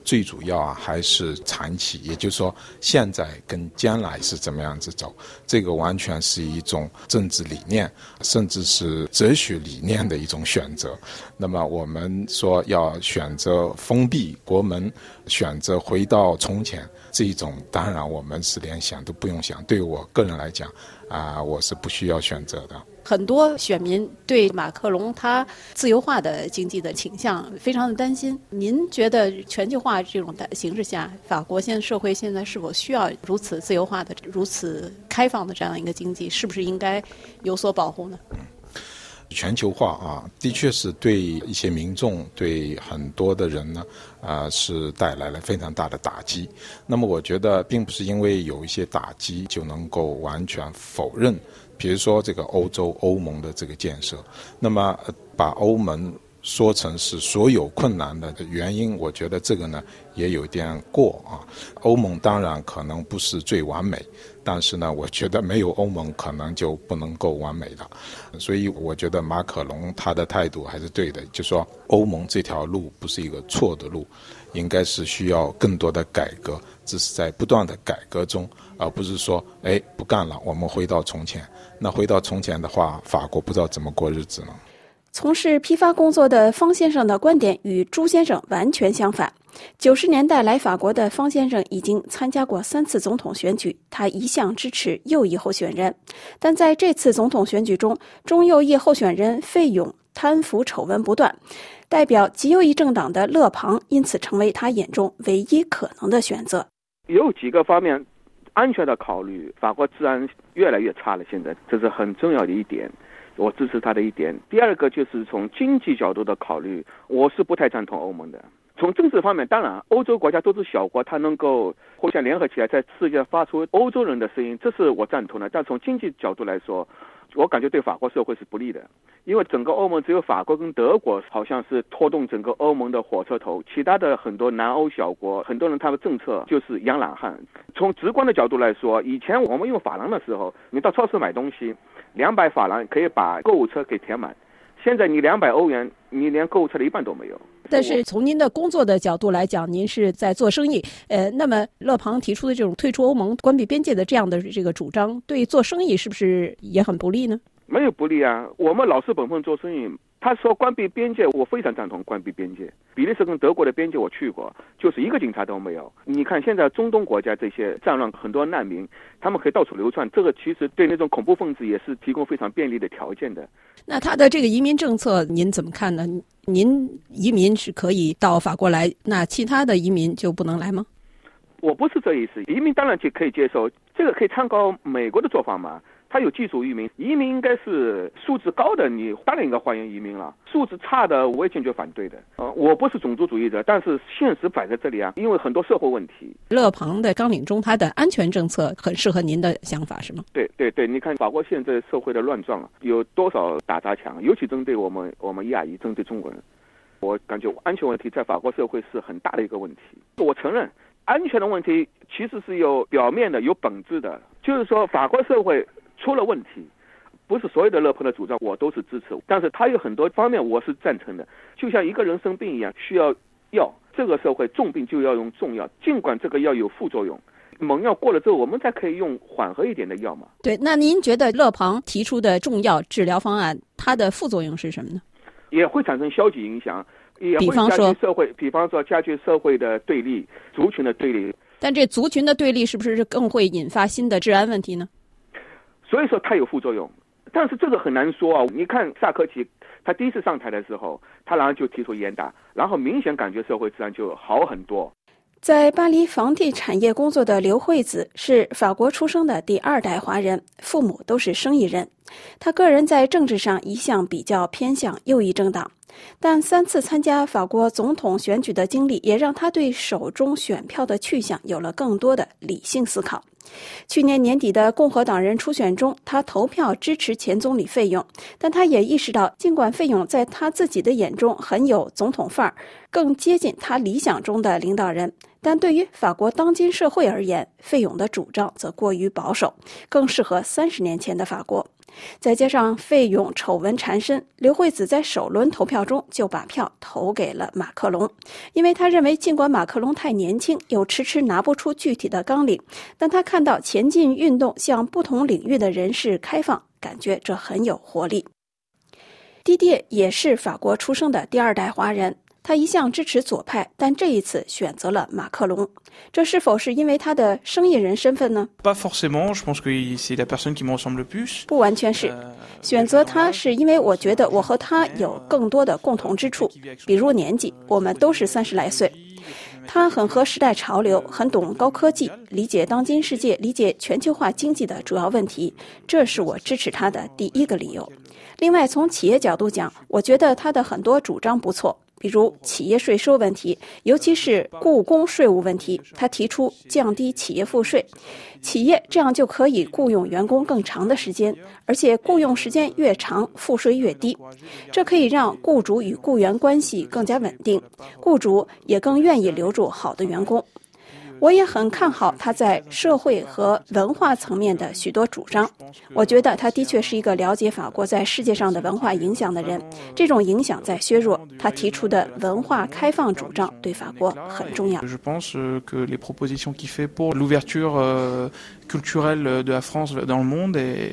最主要啊还是长期，也就是说现在跟将来是怎么样子走，这个完全是一种政治理念甚至是哲学理念的一种选择。那么我们说要选择封闭国门，选择回到从前，这一种当然我们是连想都不用想，对我个人来讲啊、呃，我是不需要选择的。 很多选民对马克龙他自由化的经济的倾向非常的担心。您觉得全球化这种形势下，法国现在社会现在是否需要如此自由化的、如此开放的这样一个经济？是不是应该有所保护呢？ 全球化啊，的确是对一些民众、对很多的人呢，啊、呃，是带来了非常大的打击。那么，我觉得并不是因为有一些打击就能够完全否认。比如说这个欧洲欧盟的这个建设，那么把欧盟说成是所有困难的原因，我觉得这个呢也有点过啊。欧盟当然可能不是最完美，但是呢，我觉得没有欧盟可能就不能够完美的。所以我觉得马克龙他的态度还是对的，就说欧盟这条路不是一个错的路，应该是需要更多的改革，只是在不断的改革中，而不是说哎不干了，我们回到从前。那回到从前的话，法国不知道怎么过日子呢？ 从事批发工作的方先生的观点与朱先生完全相反。九十年代来法国的方先生已经参加过三次总统选举，他一向支持右翼候选人，但在这次总统选举中，中右翼候选人费勇贪腐丑闻不断，代表极右翼政党的勒庞因此成为他眼中唯一可能的选择。 有几个方面，安全的考虑，法国治安越来越差了，现在这是很重要的一点，我支持他的一点。第二个就是从经济角度的考虑，我是不太赞同欧盟的。从政治方面，当然欧洲国家都是小国，它能够互相联合起来在世界上发出欧洲人的声音，这是我赞同的。但从经济角度来说，我感觉对法国社会是不利的，因为整个欧盟只有法国跟德国好像是拖动整个欧盟的火车头，其他的很多南欧小国，很多人他的政策就是养懒汉。从直观的角度来说，以前我们用法郎的时候，你到超市买东西，两百法郎可以把购物车给填满，现在你两百欧元，你连购物车的一半都没有。 但是从您的工作的角度来讲，您是在做生意，呃，那么勒庞提出的这种退出欧盟、关闭边界的这样的这个主张，对做生意是不是也很不利呢？ 没有不利啊，我们老实本分做生意。他说关闭边界，我非常赞同关闭边界。比利时跟德国的边界我去过，就是一个警察都没有。你看现在中东国家这些战乱，很多难民，他们可以到处流窜，这个其实对那种恐怖分子也是提供非常便利的条件的。 那他的这个移民政策您怎么看呢？您移民是可以到法国来，那其他的移民就不能来吗？ 我不是这意思，移民当然就可以接受，这个可以参考美国的做法嘛。他有技术移民，移民应该是素质高的，你当然应该欢迎移民了。素质差的，我也坚决反对的。呃，我不是种族主义者，但是现实摆在这里啊，因为很多社会问题。 勒庞的纲领中，他的安全政策很适合您的想法，是吗？ 对对对，你看法国现在社会的乱状啊，有多少打砸抢，尤其针对我们我们亚裔，针对中国人。我感觉安全问题在法国社会是很大的一个问题。我承认，安全的问题其实是有表面的、有本质的，就是说法国社会出了问题，不是所有的勒庞的主张我都是支持，但是他有很多方面我是赞成的。就像一个人生病一样，需要药，这个社会重病就要用重药，尽管这个药有副作用，猛药过了之后，我们才可以用缓和一点的药嘛。 对，那您觉得勒庞提出的重药治疗方案，它的副作用是什么呢？ 也会产生消极影响，也会加剧社会，比方说加剧社会的对立，族群的对立。 但这族群的对立是不是更会引发新的治安问题呢？ 所以说它有副作用，但是这个很难说啊。你看萨科齐，他第一次上台的时候，他然后就提出严打，然后明显感觉社会治安就好很多。 在巴黎房地产业工作的刘惠子是法国出生的第二代华人，父母都是生意人。他个人在政治上一向比较偏向右翼政党，但三次参加法国总统选举的经历也让他对手中选票的去向有了更多的理性思考。去年年底的共和党人初选中，他投票支持前总理费勇，但他也意识到，尽管费勇在他自己的眼中很有总统范儿，更接近他理想中的领导人，但对于法国当今社会而言，费勇的主张则过于保守，更适合三十年前的法国。 再加上费勇丑闻缠身，刘惠子在首轮投票中就把票投给了马克龙，因为他认为尽管马克龙太年轻，又迟迟拿不出具体的纲领，但他看到前进运动向不同领域的人士开放，感觉这很有活力。迪迪也是法国出生的第二代华人，他一向支持左派，但这一次选择了马克龙，这是否是因为他的生意人身份呢？ Pas forcément, je pense que c'est la personne qui me ressemble le plus. 不完全是，选择他是因为我觉得我和他有更多的共同之处，比如年纪，我们都是三十来岁。他很合时代潮流，很懂高科技，理解当今世界，理解全球化经济的主要问题，这是我支持他的第一个理由。另外，从企业角度讲，我觉得他的很多主张不错，比如企业税收问题，尤其是雇工税务问题，他提出降低企业赋税，企业这样就可以雇佣员工更长的时间，而且雇佣时间越长，赋税越低，这可以让雇主与雇员关系更加稳定，雇主也更愿意留住好的员工。我也很看好他在社会和文化层面的许多主张，我觉得他的确是一个了解法国在世界上的文化影响的人，这种影响在削弱，他提出的文化开放主张对法国很重要。 Je pense que les propositions qu'il fait pour l'ouverture culturelle de la France dans le monde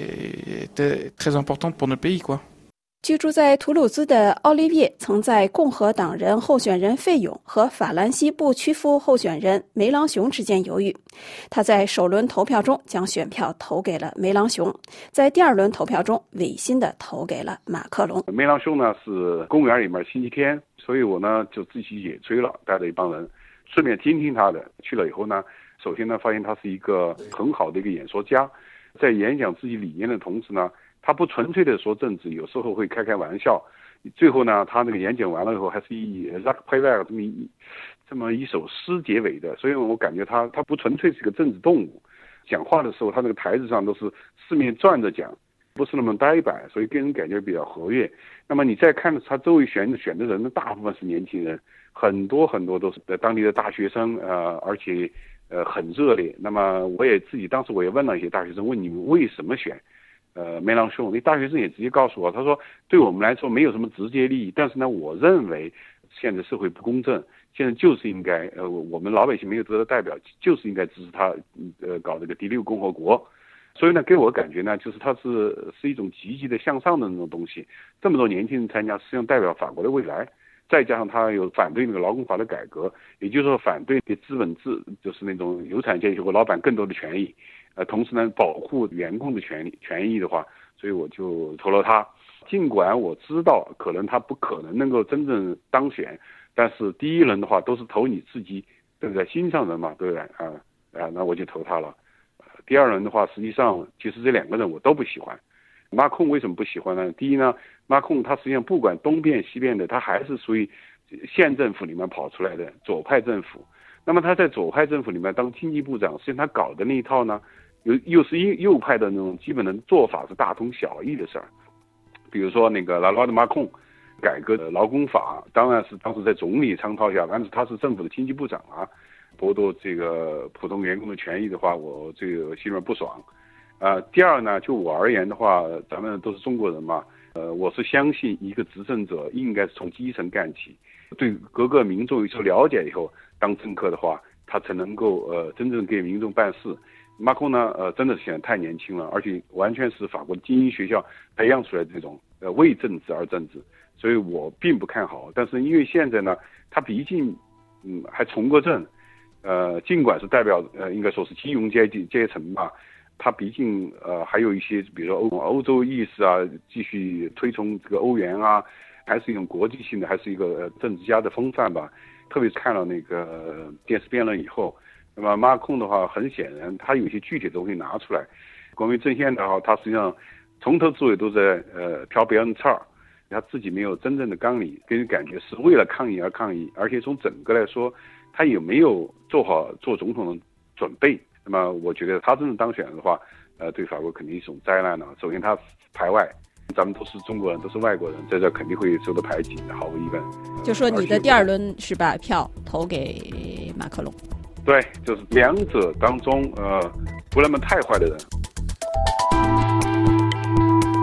est très importante pour notre pays, quoi. 居住在图鲁兹的奥利维曾在共和党人候选人费勇和法兰西不屈服候选人梅朗雄之间犹豫，他在首轮投票中将选票投给了梅朗雄，在第二轮投票中违心的投给了马克龙。 梅朗雄呢是公园里面星期天，所以我呢就自己野炊了，带着一帮人，顺便听听他的。去了以后呢，首先呢发现他是一个很好的一个演说家，在演讲自己理念的同时呢，他不纯粹的说政治，有时候会开开玩笑。最后呢，他那个演讲完了以后，还是以 Jacques Prévert 这么一这么一首诗结尾的，所以我感觉他他不纯粹是个政治动物。讲话的时候，他那个台子上都是四面转着讲，不是那么呆板，所以给人感觉比较活跃。那么你再看他周围选选的人呢，大部分是年轻人，很多很多都是当地的大学生，呃，而且呃很热烈。那么我也自己当时我也问了一些大学生，问你们为什么选？呃，梅朗雄，那大学生也直接告诉我，他说对我们来说没有什么直接利益，但是呢，我认为现在社会不公正，现在就是应该，呃，我们老百姓没有得到代表，就是应该支持他，呃，搞这个第六共和国。所以呢，给我感觉呢，就是他是是一种积极的向上的那种东西。这么多年轻人参加，实际上代表法国的未来。再加上他有反对那个劳工法的改革，也就是说反对给资本制，就是那种有产阶级和老板更多的权益。呃，同时呢，保护员工的权利权益的话，所以我就投了他。尽管我知道可能他不可能能够真正当选，但是第一轮的话都是投你自己对不对心上人嘛，对不对啊啊？那我就投他了。呃，第二轮的话，实际上其实这两个人我都不喜欢。马克龙为什么不喜欢呢？第一呢，马克龙他实际上不管东变西变的，他还是属于县政府里面跑出来的左派政府。那么他在左派政府里面当经济部长，实际上他搞的那一套呢，又又是右右派的那种基本的做法是大同小异的事儿。比如说那个拉罗德马孔改革劳工法，当然是当时在总理倡导下，但是他是政府的经济部长啊，剥夺这个普通员工的权益的话，我这个心里面不爽。呃，第二呢，就我而言的话，咱们都是中国人嘛，呃，我是相信一个执政者应该是从基层干起，对各个民众有所了解以后，当政客的话，他才能够呃真正给民众办事。马克龙呢，呃，真的是显得太年轻了，而且完全是法国精英学校培养出来的这种呃为政治而政治，所以我并不看好。但是因为现在呢，他毕竟嗯还从过政，呃，尽管是代表呃应该说是金融阶级阶层吧。他毕竟呃还有一些，比如说欧欧洲意识啊，继续推崇这个欧元啊，还是一种国际性的，还是一个、呃、政治家的风范吧。特别是看了那个、呃、电视辩论以后，那么马克龙的话，很显然他有一些具体的东西拿出来。关于阵线的话，他实际上从头至尾都在呃挑别人刺儿，他自己没有真正的纲领，给人感觉是为了抗议而抗议，而且从整个来说，他也没有做好做总统的准备。那么我觉得他真正当选的话，呃，对法国肯定是一种灾难了。首先他排外，咱们都是中国人，都是外国人，在这肯定会受到排挤的，毫无疑问。 就说你的第二轮是把票投给马克龙？ 对，就是两者当中，呃，不那么太坏的人。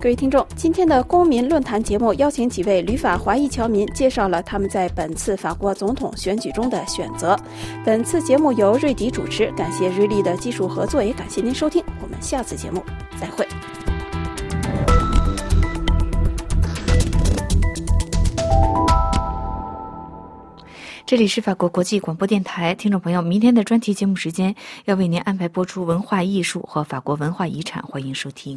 各位听众，今天的公民论坛节目邀请几位旅法华裔侨民介绍了他们在本次法国总统选举中的选择。本次节目由瑞迪主持，感谢瑞丽的技术合作，也感谢您收听，我们下次节目再会。 这里是法国国际广播电台，听众朋友，明天的专题节目时间要为您安排播出文化艺术和法国文化遗产，欢迎收听。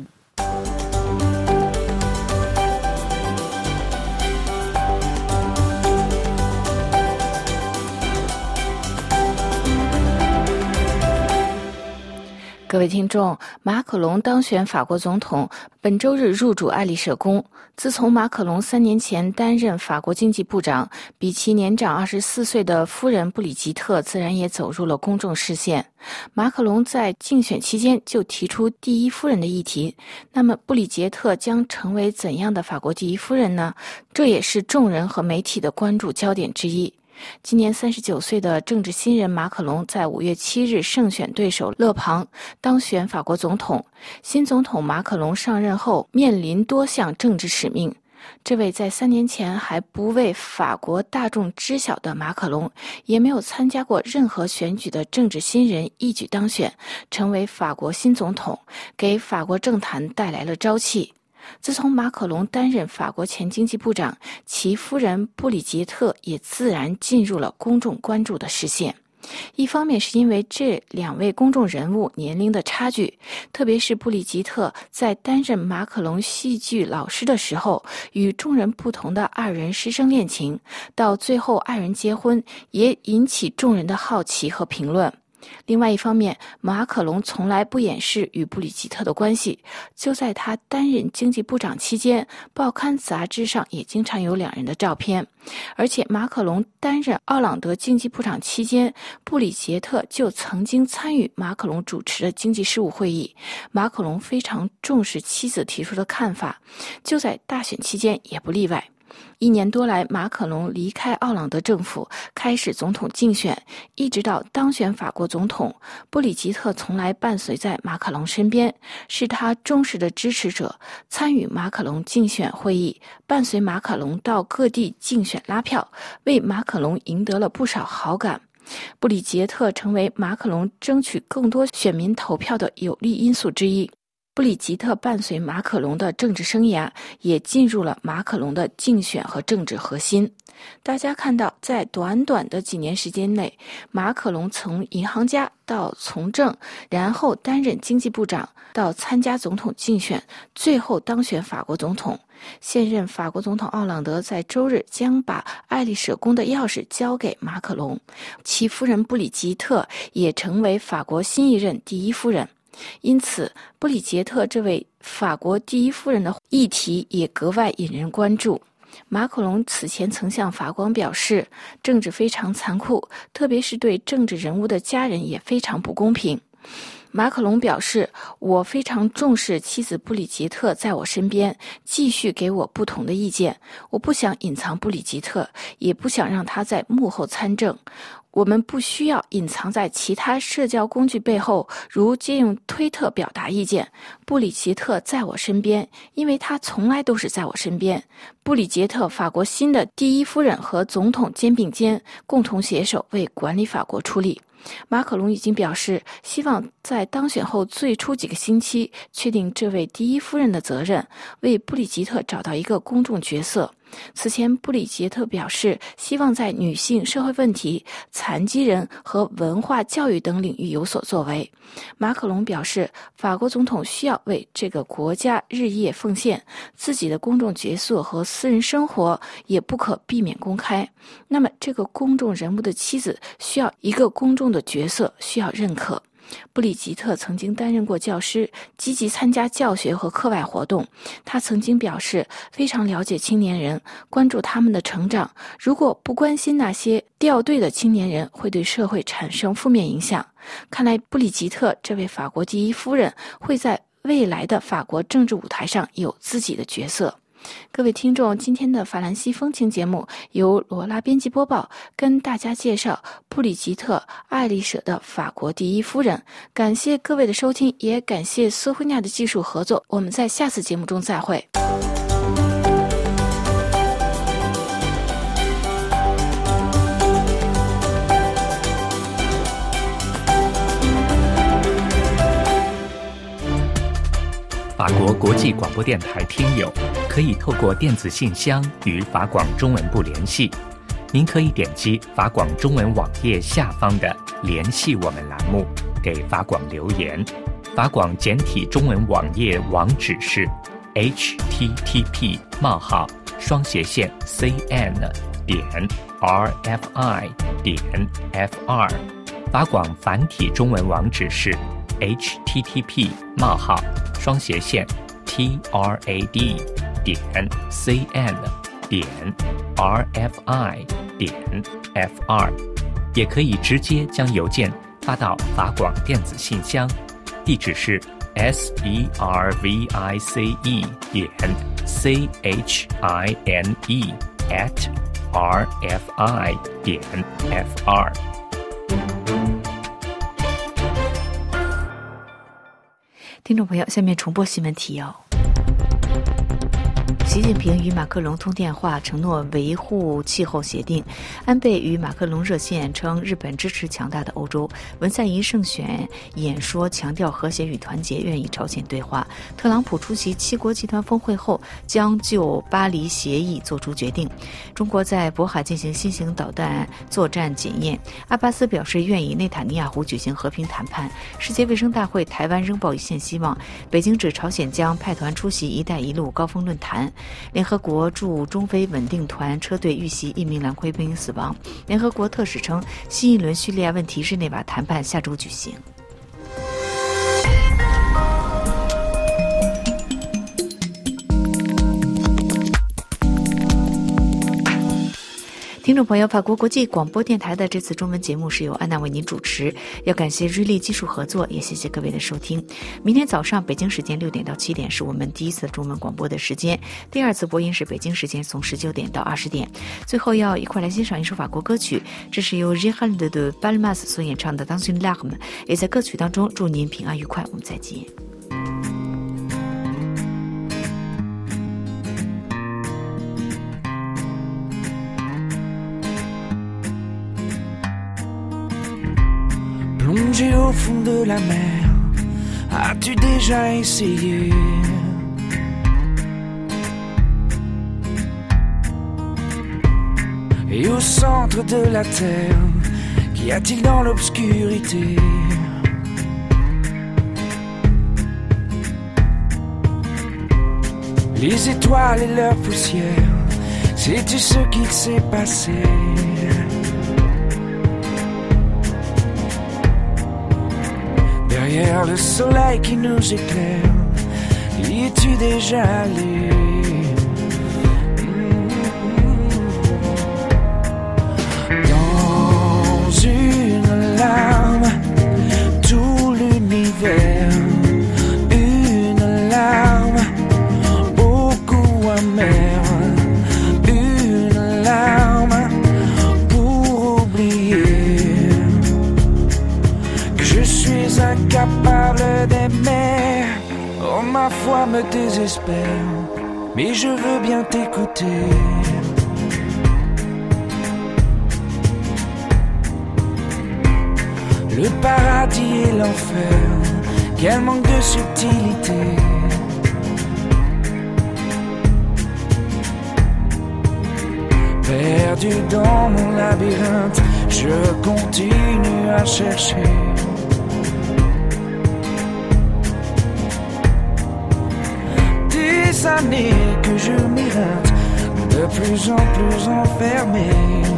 各位听众，马可龙当选法国总统，本周日入主爱丽舍宫。自从马可龙三年前担任法国经济部长，比其年长二十四岁的夫人布里吉特自然也走入了公众视线。马可龙在竞选期间就提出第一夫人的议题，那么布里吉特将成为怎样的法国第一夫人呢？这也是众人和媒体的关注焦点之一。今年三十九岁的政治新人马可龙在五月七日胜选对手勒庞，当选法国总统。新总统马可龙上任后面临多项政治使命。这位在三年前还不为法国大众知晓的马可龙，也没有参加过任何选举的政治新人一举当选，成为法国新总统，给法国政坛带来了朝气。自从马可龙担任法国前经济部长，其夫人布里吉特也自然进入了公众关注的视线。一方面是因为这两位公众人物年龄的差距，特别是布里吉特在担任马可龙戏剧老师的时候，与众人不同的二人师生恋情，到最后二人结婚，也引起众人的好奇和评论。另外一方面，马可龙从来不掩饰与布里吉特的关系，就在他担任经济部长期间，报刊杂志上也经常有两人的照片。而且马可龙担任奥朗德经济部长期间，布里吉特就曾经参与马可龙主持的经济事务会议。马可龙非常重视妻子提出的看法，就在大选期间也不例外。一年多来，马可龙离开奥朗德政府，开始总统竞选，一直到当选法国总统，布里吉特从来伴随在马可龙身边，是他忠实的支持者，参与马可龙竞选会议，伴随马可龙到各地竞选拉票，为马可龙赢得了不少好感。布里吉特成为马可龙争取更多选民投票的有力因素之一。布里吉特伴随马可龙的政治生涯，也进入了马可龙的竞选和政治核心。大家看到，在短短的几年时间内，马可龙从银行家到从政，然后担任经济部长，到参加总统竞选，最后当选法国总统。现任法国总统奥朗德在周日将把爱丽舍宫的钥匙交给马可龙，其夫人布里吉特也成为法国新一任第一夫人。因此，布里吉特这位法国第一夫人的议题也格外引人关注。马可龙此前曾向法官表示，政治非常残酷，特别是对政治人物的家人也非常不公平。马可龙表示，我非常重视妻子布里吉特在我身边，继续给我不同的意见。我不想隐藏布里吉特，也不想让他在幕后参政。我们不需要隐藏在其他社交工具背后，如借用推特表达意见。布里吉特在我身边，因为他从来都是在我身边。布里吉特，法国新的第一夫人和总统肩并肩，共同携手为管理法国出力。马可龙已经表示，希望在当选后最初几个星期确定这位第一夫人的责任，为布里吉特找到一个公众角色。此前，布里吉特表示，希望在女性、社会问题、残疾人和文化教育等领域有所作为。马可龙表示，法国总统需要为这个国家日夜奉献，自己的公众角色和私人生活也不可避免公开。那么，这个公众人物的妻子需要一个公众的角色，需要认可。布里吉特曾经担任过教师，积极参加教学和课外活动。他曾经表示，非常了解青年人，关注他们的成长。如果不关心那些掉队的青年人，会对社会产生负面影响。看来，布里吉特这位法国第一夫人会在未来的法国政治舞台上有自己的角色。 各位听众，今天的法兰西风情节目由罗拉编辑播报，跟大家介绍布里吉特·爱丽舍的法国第一夫人。感谢各位的收听，也感谢斯辉亚的技术合作。我们在下次节目中再会。 法国国际广播电台听友可以透过电子信箱与法广中文部联系。您可以点击法广中文网页下方的联系我们栏目，给法广留言。法广简体中文网页网址是 h t t p 冒号双斜线 c n 点 r f i 点 f 二。法广繁体中文网址是 h t t p 冒号双斜线 t r a d 点 c n 点 r f i 点 f 二，也可以直接将邮件发到法广电子信箱，地址是 s e r v i c e 点 c h i n e at r f i 点 f 二。 听众朋友，下面重播新闻提要。习近平与马克龙通电话，承诺维护气候协定。安倍与马克龙热线，称日本支持强大的欧洲。文在寅胜选演说强调和谐与团结，愿与朝鲜对话。特朗普出席七国集团峰会后，将就巴黎协议作出决定。中国在渤海进行新型导弹作战检验。阿巴斯表示愿与内塔尼亚胡举行和平谈判。世界卫生大会，台湾仍抱一线希望。北京指朝鲜将派团出席“一带一路”高峰论坛。联合国驻中非稳定团车队遇袭，一名蓝盔兵死亡。联合国特使称，新一轮叙利亚问题日内瓦谈判下周举行。听众朋友，法国国际广播电台的这次中文节目是由安娜为您主持，要感谢瑞丽技术合作，也谢谢各位的收听。明天早上北京时间六点到七点是我们第一次中文广播的时间，第二次播音是北京时间从十九点到二十点。最后要一块来欣赏一首法国歌曲，这是由 Gerald de Balmas 所演唱的《Dans une larme》，也在歌曲当中祝您平安愉快，我们再见。 Plonger au fond de la mer, as-tu déjà essayé? Et au centre de la terre, qu'y a-t-il dans l'obscurité? Les étoiles et leur poussière, sais-tu ce qu'il s'est passé? Derrière le soleil qui nous éclaire, y es-tu déjà allé? Dans une larme, tout l'univers, une larme au goût amer, une larme pour oublier que je suis incapable d'aimer. Oh, ma foi me désespère, mais je veux bien t'écouter. Le paradis et l'enfer, quel manque de subtilité. Perdu dans mon labyrinthe, je continue à chercher. Des années que je m'éreinte, de plus en plus enfermé.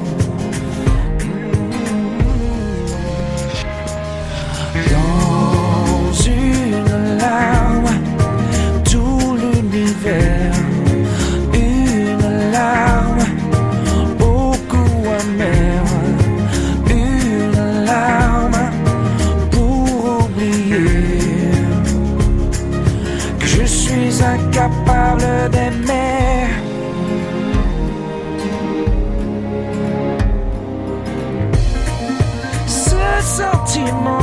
Dans une larme, tout l'univers, une larme au goût amer, une larme pour oublier que je suis incapable d'aimer. infiniment.